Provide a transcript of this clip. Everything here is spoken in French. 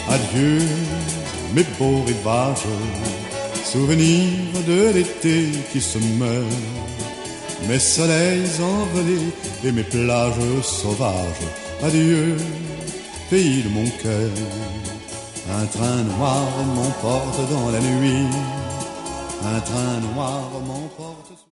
Adieu, mes beaux rivages, souvenirs de l'été qui se meurt, mes soleils envolés et mes plages sauvages. Adieu, pays de mon cœur. Un train noir m'emporte dans la nuit, un train noir m'emporte.